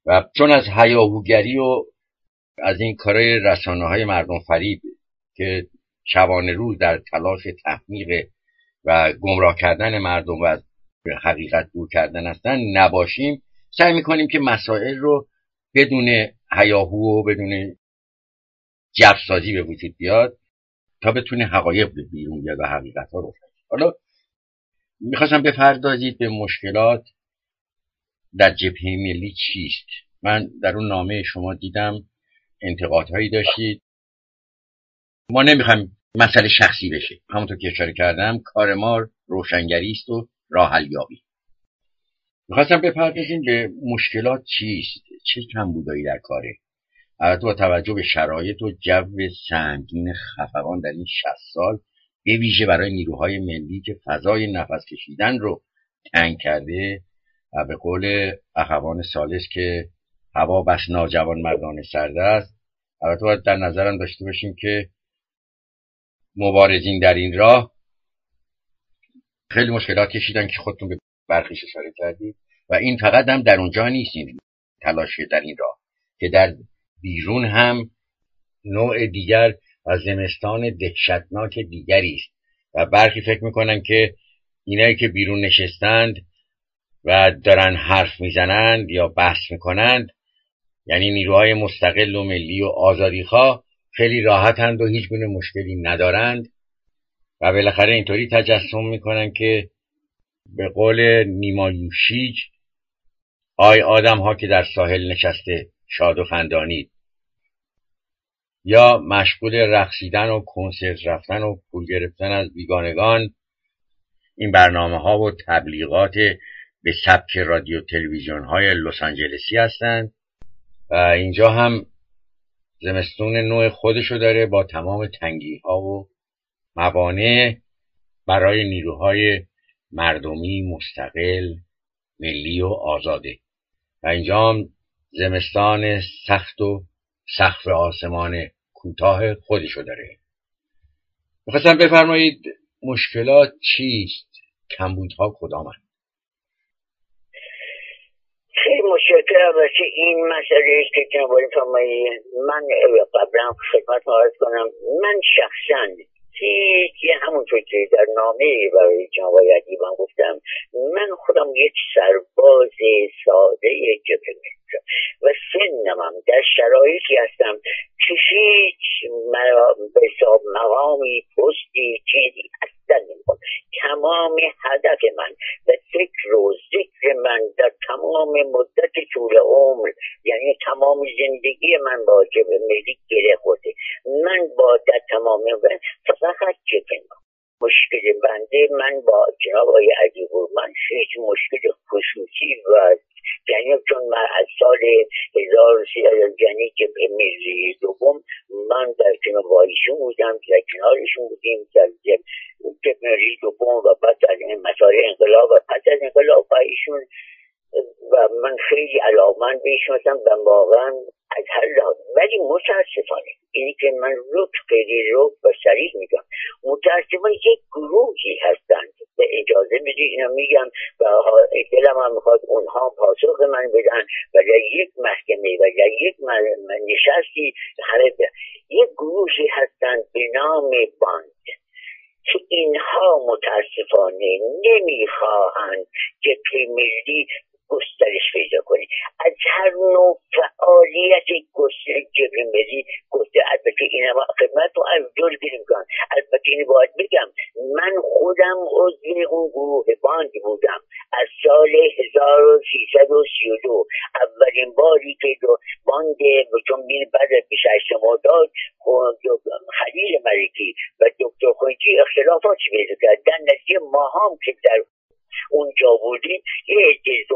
و چون از هیاهوگری و از این کارهای رسانه‌های مردم فریب که شبانه روز در تلاش تحمیق و گمراه کردن مردم و از حقیقت دور کردن هستن نباشیم، سعی میکنیم که مسائل رو بدون هیاهو و بدون جفسازی به وجود بیاد تا بتونه حقایق به بیرون بیاد و حقیقت ها رو روشن. حالا میخواستم بپردازید به مشکلات در جبهه ملی چیست. من در اون نامه شما دیدم انتقادهایی داشتید. ما نمیخوایم مسئله شخصی بشه، همونطور که اشاره کردم کار ما روشنگری است و راه حل یابی. میخواستم بپردازیم به مشکلات چیست، چه کمبودایی در کاره، البته با توجه به شرایط و جو سنگین خفقان در این 60 سال، به ویژه برای نیروهای ملی که فضای نفس کشیدن رو تنگ کرده و به قول اخوان ثالث که هوا بس ناجوان مردان سرد است. البته باید در نظرم داشته باشیم که مبارزین در این راه خیلی مشکلات کشیدن که خودتون به برخیش اشاره کردید و این فقط هم در اونجا نیستیم تلاش در این راه، که در بیرون هم نوع دیگر و زمستان دهشتناک دیگری است و برخی فکر میکنن که اینایی که بیرون نشستند و دارن حرف میزنند یا بحث میکنند، یعنی نیروهای مستقل و ملی و آزادیخواه، خیلی راحتند و هیچ گونه مشکلی ندارند و بالاخره اینطوری تجسم میکنن که به قول نیما یوشیج، آی آدم ها که در ساحل نشسته شاد و خندانید، یا مشغول رقصیدن و کنسرت رفتن و پول گرفتن از بیگانگان این برنامه ها و تبلیغات به سبک رادیو تلویزیون های لس آنجلسی هستند و اینجا هم زمستون نوع خودشو داره با تمام تنگی ها و موانع برای نیروهای مردمی مستقل ملی و آزاده و اینجا هم زمستان سخت و سقف آسمان کوتاه خودشو داره. میخواستم بفرمایید مشکلات چیست؟ کمبودها کدامند؟ خیلی مشکل باشه این مسئله است که جناب فرمایی. من قبلا خدمت عرض کنم، من شخصا که همونطور که در نامه برای جناب ادیبم گفتم، من خودم یک سرباز ساده جبهه و سنم هم در شرایطی هستم که هیچ به حساب مقامی پستی چیزی اصلا نمیخواد. تمام هدف من و فکر و ذکر من در تمام مدت طول عمر، یعنی تمام زندگی من با جبهه ملی گره خورده. من با در تمام فقط جبهه مشکل بنده، من با جناب آقای ادیبور من هیچ مشکل خصوصی و یعنی چون من از سال 1300 یعنی جبهه ملی دوم من در کنار وایشون بودم، در کنارشون بودیم در جبهه ملی دوم و بعد در مسائل انقلاب و پس از انقلاب با ایشون و من خیلی علاقمند به ایشون هستم و واقعا از هر لحاظ. ولی متاسفانه اینی که من خیلی و صریح میگم، متاسفانه یک گروهی هستند، به اجازه بدید اینا میگم و دلم هم میخواد اونها پاسخ من بدن و در یک محکمه و در یک نشستی یک گروهی هستند به نام باند که اینها متاسفانه نمیخواهند جبهه ملی گسترش پیدا کنه. از هر نوع فعالیت جبهه ملی البته این هم خدمت رو از جل گرفتم. البته این باید بگم من خودم عضو اون گروه باند بودم از سال 1332. اولین باری که باند چون بعد از 28 مرداد خلیل ملکی و دکتر خنجی اختلافاتی پیدا کرد، در نتیجه ما هم که در اونجا بودیم یه عده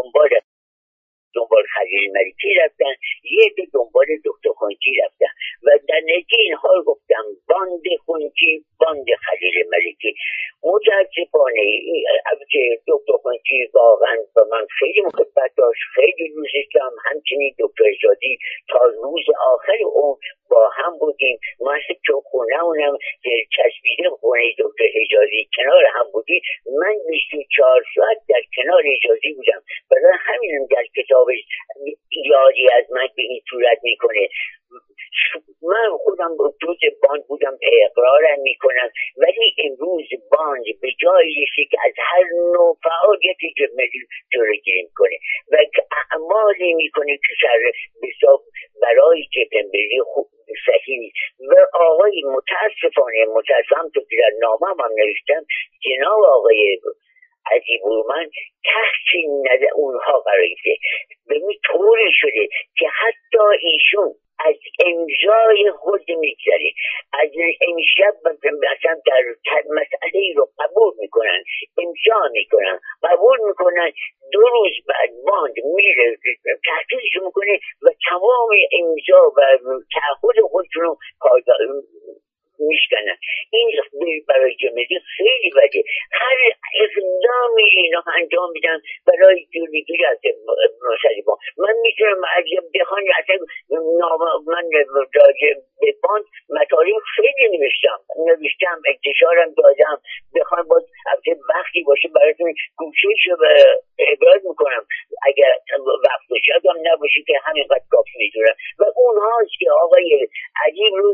دنبال خلیل ملکی رفتن، یه عده دنبال دکتر خنجی رفتن و در نتیجه اینها گفتم باند خنجی باند خلیل ملکی. متاسفانه البته دکتر خنجی واقعا با من خیلی محبت داشت، خیلی دوستش داشتم، همچنین دکتر حجازی تا روز آخر اون با هم بودیم. ما که خونه اونم چسبیده خونه دکتر حجازی کنار هم بودیم، من 24 ساعت در کنار حجازی بودم. برای همینم در کتابش یاد احتجاجی از من به این صورت میکنه. من خودم جز باند بودم، اقرارم میکنم، ولی امروز باند به جای که از هر نوع فعالیتی که ملی جلوگیری میکنه و اعمالی میکنه که سر حساب برای جبهه ملی صحیح و آقای متاسفم تو که در نامم هم نوشتم، جناب آقای عجیب‌الرحمن تحت نظر اونها قرار گرفته. به این طوری شده که حتی ایشون از امضای خود میگذره، از امشب مثلا در مسئله رو قبول میکنن، امضا میکنن، قبول میکنن، 2 روز بعد باند میره تحقیقش میکنه و تمام امضا و تعهد خودشون رو میشکنن. این برای جمعیت خیلی بده. هر اقدامی اینا انجام میدن برای جلوگیری از مسئله باند. من میتونم اگه بخوان اصلا من راجع به باند مطالب خیلی نوشتم انتشارم دادم، بخوام باز وقتی باشه براتون گوشه‌شو ابراز میکنم اگر وقت باشه، اگه نباشه که همینقدر کافی میدونم. و اونهاست که آقای عجیب رو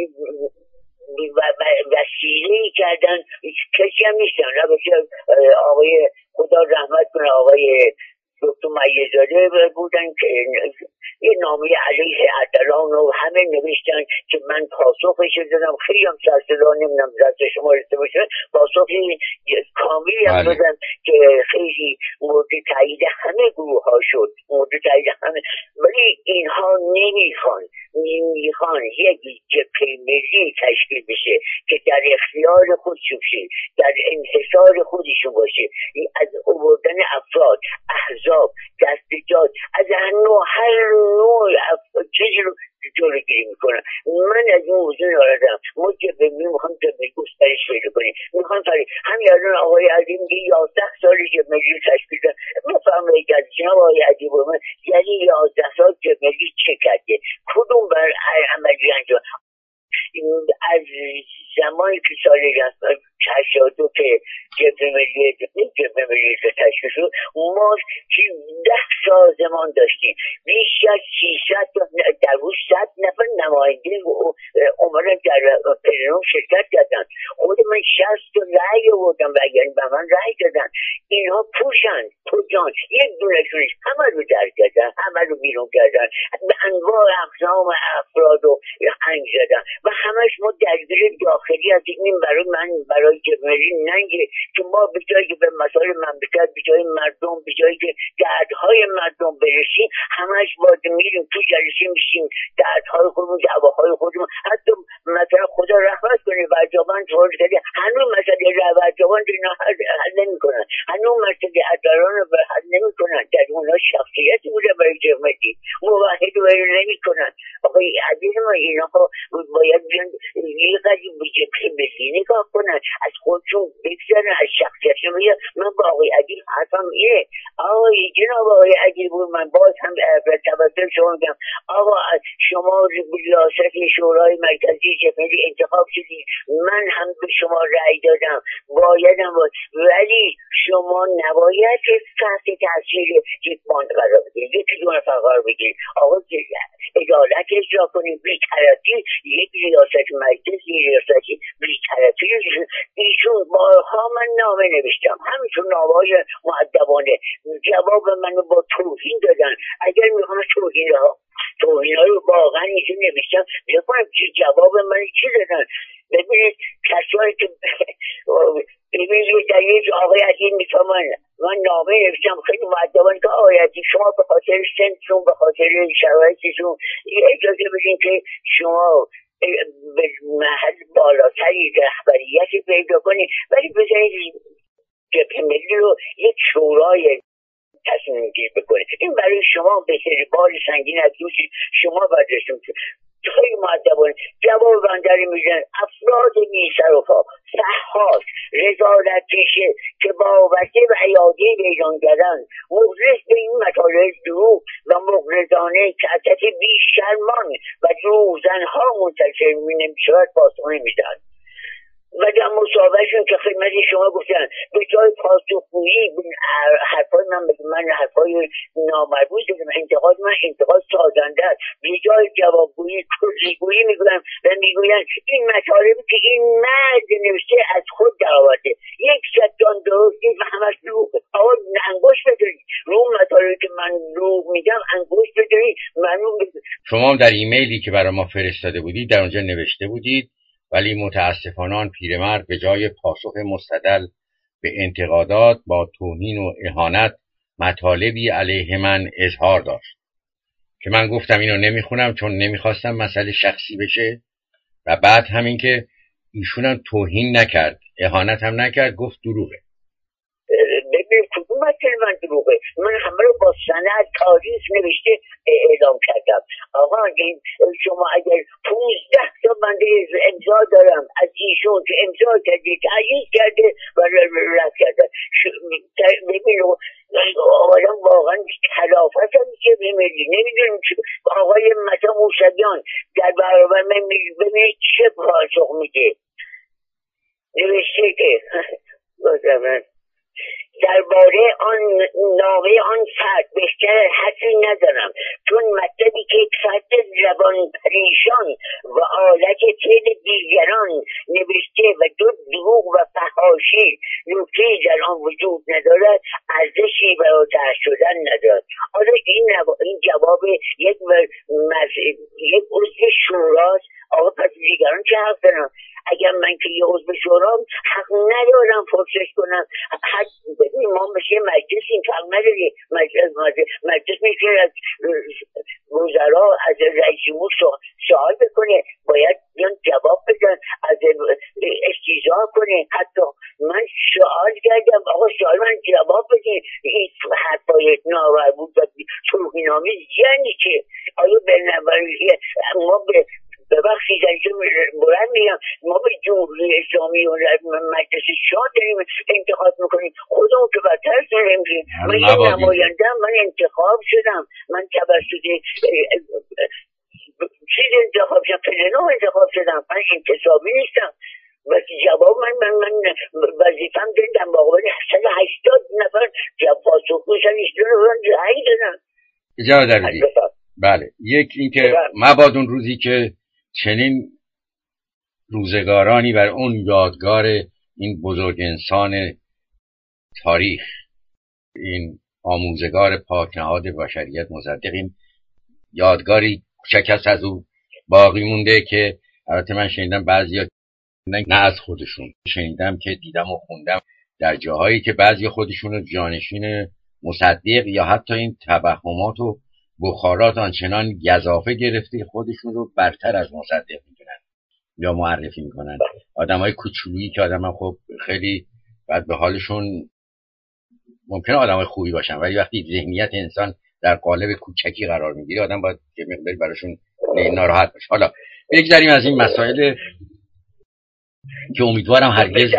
وسیله‌ای کردن، کسی هم نیستن، نباشه آقای خدا رحمت کنه آقای دکتر میرزاده بودن که یه نامه علیه اردلان و همه نوشتن که من پاسخش دادم، خیلی هم سرصدا نمیدونم دست شما رسیده باشه، پاسخی کاملی هم دادم که خیلی مورد تایید همه گروه ها شد، مورد تایید همه. ولی اینها نمیخوان یک جبهه ملی تشکیل بشه که در اختیار خودشون باشه، در انحصار خودشون باشه، از آوردن افراد، احزاب، دستجات، از هر نوع چیزی رو جلوگیری میکنن. من از این موضوع ناراضم. ما جبهه ملی میخوام جبهه گسترش پیدا کنیم، میخوام همین الان آقای عزیز میگه 11 سال جبهه ملی تشکیل دادن. بفرمایید از جناب آقای عزیزالرحمن، یعنی 11 سال جبهه ملی چه کرده؟ کدوم بر عملی انجام؟ از زمانی که سال 82 که جبهه ملی تشکیل شد، ما 10 سازمان داشتیم، بیش از 600 در روز 100 نفر نماینده اومدن در پلنوم شرکت کردن. خود من 60 رأی آوردم و یعنی به من رأی دادن. اینها پوشن کجان؟ یک دونشونش همه رو در کردن، همه رو بیرون کردن، به انواع اقسام افراد رو هنگ زدن و همش ما درگیر داخلی از این برای جبهه ننگه که ما به جایی که به مسائل مملکت، به جای مردم، به جایی که دردهای مردم برسیم، همش باید میریم تو جلسه میشیم دردهای خودمون، دعواهای خودمون. حتی مثلا خدا رحمت کنه برجامان طور کرده، هنوز مسئله برجامان اینا حل نمیکنن، هنوز مسئله اداران رو حل نمیکنن. در اونها شخصیتی بوده برای جمعیت موحد رو نمیکنن. آقای عزیز ما، اینا باید بیان یه قضیه به جبهه ملی نگاه کنن، از خودشون بگذارن، از شخصیتشون بگن. من با آقای عدیل حرفم اینه، آقای جناب آقای عدیل بود، من باز هم به توسط شما میگم، آقا شما ریاست شورای مرکزی جبهه ملی انتخاب شدید، من هم به شما رأی دادم، ولی شما نباید تحت تاثیر یک باند قرار بگیرید، یکی دو نفر قرار بگیرید. آقا عدالت اجرا کنید، بی‌طرفی، یک ریاست مرکزی، ریاستی بی‌طرفی. ایشون بارها من نامه نوشتم، همینطور نامه‌های مؤدبانه، جواب منو با توهین دادن. اگر میخوام توهین‌ها رو واقعا ایشون نوشتم، بکنم چی جواب من چی دادن. ببینید کسایی که ببینید در یک آقای عزیز میفهمن، من نامه نوشتم خیلی مؤدبانه که آقای عزیز شما به خاطر سنتون، به خاطر شرایطتون اجازه بدین که شما به محل بالاتری رهبریتی پیدا کنید، ولی بذارید جبهه ملی رو یک شورای تصمیم گیر بکنید. این برای شما به سری بار سنگین از دوشی شما برداشته میشه. خیلی مؤدبانه جواب بندر میزن. افراد بی سر و پا، صحاح، رضالت پیشه که وابسته به عیاده ویرانگران، مخلص به این مطالب دروغ و مغرضانه که حضرت بیشرمان و دروغزنها منتشر نمیشود پاسخ نمیدن. و در مصاحبهشون که خدمت شما گفتن به جای پاسخگویی حرفای من حرفای نامربوط دارم، انتقاد من انتقاد سازنده است، به جای جوابگویی کلیگویی میگویم و میگوین این مطالبی که این مرد نوشته از خود درآورده، 100 درست نیست و همش دروغه. آقا انگشت بذارید رو مطالبی که من دروغ میگم، انگشت بذارید معلوم بذارید. شما هم در ایمیلی که برای ما فرستاده بودید در اونجا نوشته بودید ولی متاسفانه آن پیرمرد به جای پاسخ مستدل به انتقادات با توهین و اهانت مطالبی علیه من اظهار داشت که من گفتم اینو نمیخونم چون نمیخواستم مسئله شخصی بشه و بعد همین که ایشون هم توهین نکرد اهانت هم نکرد گفت دروغه. ببین کدوم مثل من دروغه؟ من همه رو با سند تاریخ نوشته اعلام کردم. آقا شما اگر 15 تا بنده امضا دارم از ایشون که امضا کرده تایید کرده و رد کرده. ببین آقایان واقعا تلافت هم که بمیدی نمیدونیم که آقای مثلا موشدیان در برابر من ببینید چه پاسخ میده. نوشته که درباره آن نامه آن فرد بیشتر حرفی ندارم چون مطلبی که یک فرد زبان پریشان و آلت تیل دیگران نوشته و دروغ و فحاشی نکته‌ای در آن وجود ندارد ارزشی برای طرح شدن ندارد. حالا این جواب یک عضو شوراست. آقا پس دیگران چه حق دارن؟ اگر من که یه عضو شورام حق ندارم پرسش کنم. ببین ما مثل مجلسیم، حق نداری مجلس میشه از وزرا از رئیس جمهور سوال بکنه، باید بیان جواب بدن، از استیضاح کنه. حتی من سوال کردم آقا سوال من جواب بدین، این حرفای ناور بود و توهین‌آمیز یعنی که آیا بنابراین ما به ببخشید اینجا بلند میگم ما به جمهوری اسلامی و مجلس شاه داریم انتخاب میکنیم، خودمون که بدتر داریم. من یه نمایندم، من انتخاب شدم، من توسط چیز انتخاب شدم، پلنوم انتخاب شدم، من انتصابی نیستم. بس جواب من وظیفم دادم با قبل 180 نفر پاسخگو شدن رأی دادن. اجازه بدید. بله یک اینکه مبادا اون روزی که چنین روزگارانی بر اون یادگار این بزرگ انسان تاریخ، این آموزگار پاکنهاد بشریت مصدق، این یادگاری شکست از او باقی مونده که البته من شنیدم بعضیا نه از خودشون شنیدم که دیدم و خوندم در جاهایی که بعضی خودشون رو جانشین مصدق یا حتی این توهمات و بخارات آنچنان گزافه گرفته خودشون رو برتر از مصدق میدونن یا معرفی میکنن. آدمای کوچولویی که آدم خب خیلی بعد به حالشون ممکنه آدمای خوبی باشن ولی وقتی ذهنیت انسان در قالب کوچکی قرار میگیره آدم باید یه مقدار براشون ناراحت باشه. حالا بگذاریم از این مسائل که امیدوارم هرگز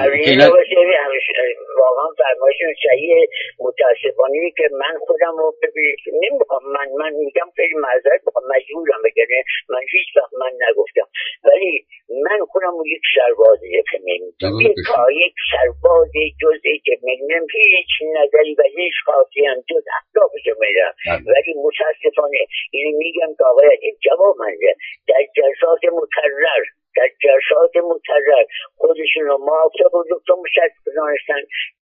واقعا فرمایشون صحیح. متاسفانه که من خودم رو نمیخوام، من میگم خیلی معذرت میخوام، مجبورم بگم من هیچ وقت من نگفتم، ولی من خودم رو یک سربازی که میدونم یک سربازی جزئی که میدونم هیچ نظری و هیچ خاصی هم جز اخلاقش میدم، ولی متاسفانه اینو میگم که آقای این جواب منده در جلسات مکرر خودشون رو موافق و دکتر مشخص دانستن